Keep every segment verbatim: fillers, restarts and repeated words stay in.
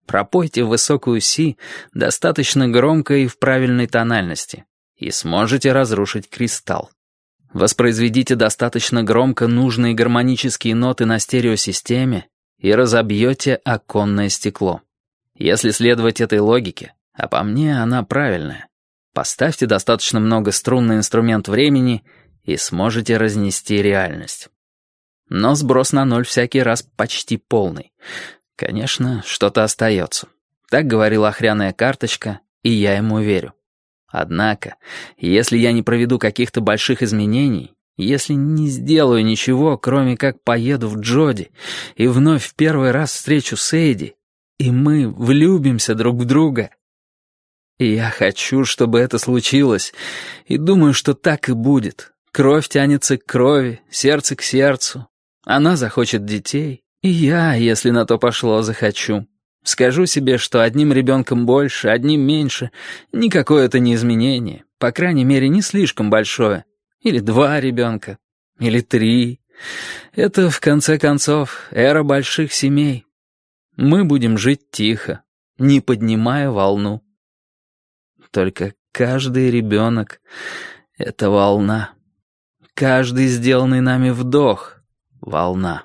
Пропойте высокую си достаточно громко и в правильной тональности, и сможете разрушить кристалл. Воспроизведите достаточно громко нужные гармонические ноты на стереосистеме и разобьете оконное стекло. Если следовать этой логике, а по мне она правильная, поставьте достаточно много струн на инструмент времени и сможете разнести реальность. Но сброс на ноль всякий раз почти полный. Конечно, что-то остается. Так говорила охряная карточка, и я ему верю. Однако, если я не проведу каких-то больших изменений, если не сделаю ничего, кроме как поеду в Джоди и вновь в первый раз встречу Сейди, и мы влюбимся друг в друга. И я хочу, чтобы это случилось, и думаю, что так и будет. Кровь тянется к крови, сердце к сердцу. Она захочет детей, и я, если на то пошло, захочу. Скажу себе, что одним ребенком больше, одним меньше. Никакое это не изменение. По крайней мере, не слишком большое. Или два ребенка. Или три. Это, в конце концов, эра больших семей. Мы будем жить тихо, не поднимая волну. Только каждый ребенок — это волна. Каждый сделанный нами вдох — волна.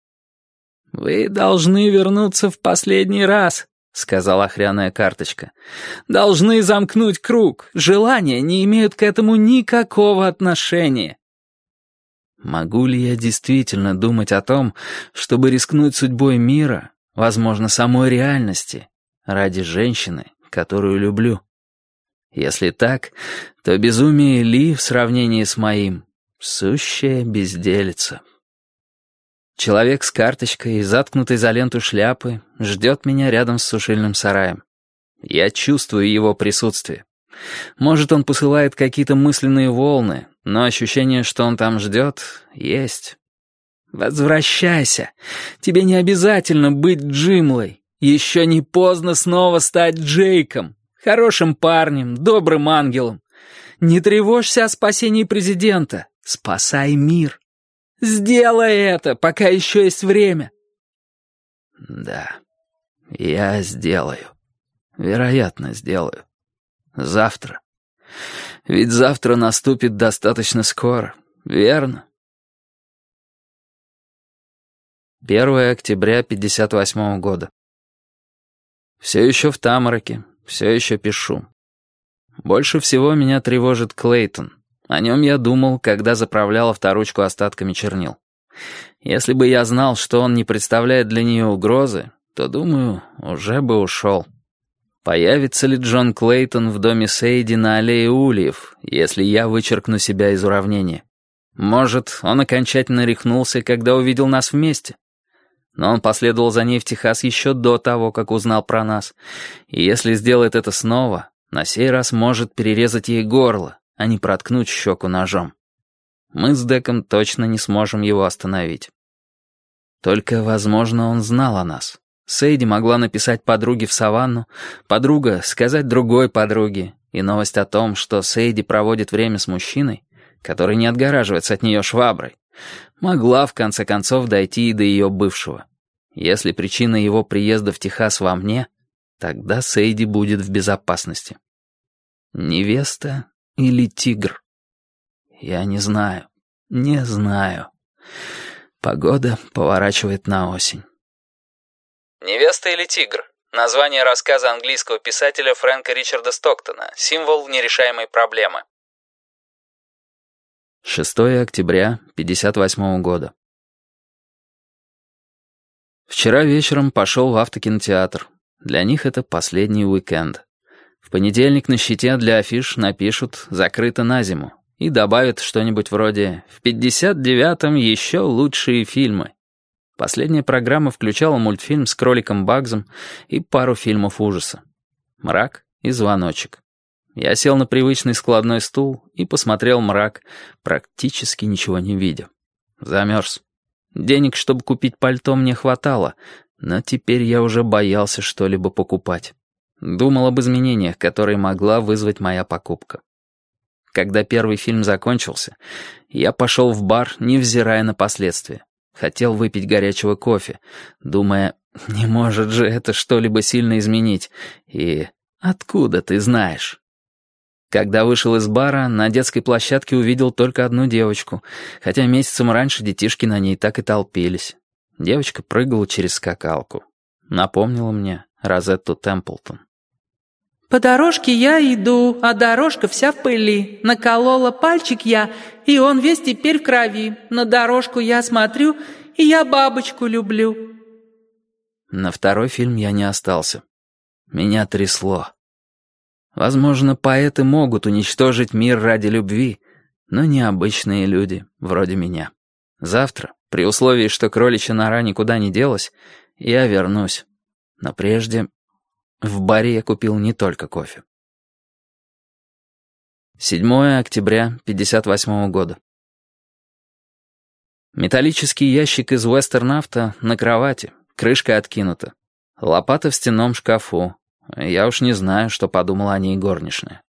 «Вы должны вернуться в последний раз», — сказала охряная карточка. «Должны замкнуть круг. Желания не имеют к этому никакого отношения». Могу ли я действительно думать о том, чтобы рискнуть судьбой мира, возможно, самой реальности, ради женщины, которую люблю? Если так, то безумие Ли в сравнении с моим — сущая безделица. Человек с карточкой, заткнутой за ленту шляпы, ждет меня рядом с сушильным сараем. Я чувствую его присутствие. Может, он посылает какие-то мысленные волны, но ощущение, что он там ждет, есть. «Возвращайся. Тебе не обязательно быть Джимлой. Еще не поздно снова стать Джейком, хорошим парнем, добрым ангелом. Не тревожься о спасении президента. Спасай мир. Сделай это, пока еще есть время». Да, я сделаю. Вероятно, сделаю. Завтра. Ведь завтра наступит достаточно скоро, верно? первое октября пятьдесят восьмого года. Все еще в Тамароке, все еще пишу. Больше всего меня тревожит Клейтон. О нем я думал, когда заправлял авторучку остатками чернил. Если бы я знал, что он не представляет для нее угрозы, то, думаю, уже бы ушел. Появится ли Джон Клейтон в доме Сейди на аллее Ульев, если я вычеркну себя из уравнения? Может, он окончательно рехнулся, когда увидел нас вместе? Но он последовал за ней в Техас еще до того, как узнал про нас. И если сделает это снова, на сей раз может перерезать ей горло, а не проткнуть щеку ножом. Мы с Деком точно не сможем его остановить. Только, возможно, он знал о нас. Сейди могла написать подруге в Саванну, подруга сказать другой подруге, и новость о том, что Сейди проводит время с мужчиной, который не отгораживается от нее шваброй, могла, в конце концов, дойти и до ее бывшего. Если причина его приезда в Техас во мне, тогда Сейди будет в безопасности. Невеста или тигр? Я не знаю, не знаю. Погода поворачивает на осень. «Невеста или тигр» — название рассказа английского писателя Фрэнка Ричарда Стоктона, символ нерешаемой проблемы. шестое октября пятьдесят восьмого года. Вчера вечером пошел в автокинотеатр. Для них это последний уикенд. В понедельник на щите для афиш напишут «Закрыто на зиму» и добавят что-нибудь вроде «В пятьдесят девятом еще лучшие фильмы». Последняя программа включала мультфильм с кроликом Багзом и пару фильмов ужаса. «Мрак» и «Звоночек». Я сел на привычный складной стул и посмотрел «Мрак», практически ничего не видя. Замерз. Денег, чтобы купить пальто, мне хватало, но теперь я уже боялся что-либо покупать. Думал об изменениях, которые могла вызвать моя покупка. Когда первый фильм закончился, я пошел в бар, невзирая на последствия. Хотел выпить горячего кофе, думая, не может же это что-либо сильно изменить. И откуда ты знаешь? Когда вышел из бара, на детской площадке увидел только одну девочку, хотя месяцем раньше детишки на ней так и толпились. Девочка прыгала через скакалку. Напомнила мне Розетту Темплтон. «По дорожке я иду, а дорожка вся в пыли. Наколола пальчик я, и он весь теперь в крови. На дорожку я смотрю, и я бабочку люблю». На второй фильм я не остался. Меня трясло. Возможно, поэты могут уничтожить мир ради любви, но не обычные люди, вроде меня. Завтра, при условии, что кроличья нора никуда не делась, я вернусь. Но прежде... В баре я купил не только кофе. седьмое октября пятьдесят восьмого года. Металлический ящик из Western Auto на кровати, крышка откинута. Лопата в стенном шкафу. Я уж не знаю, что подумала о ней горничная.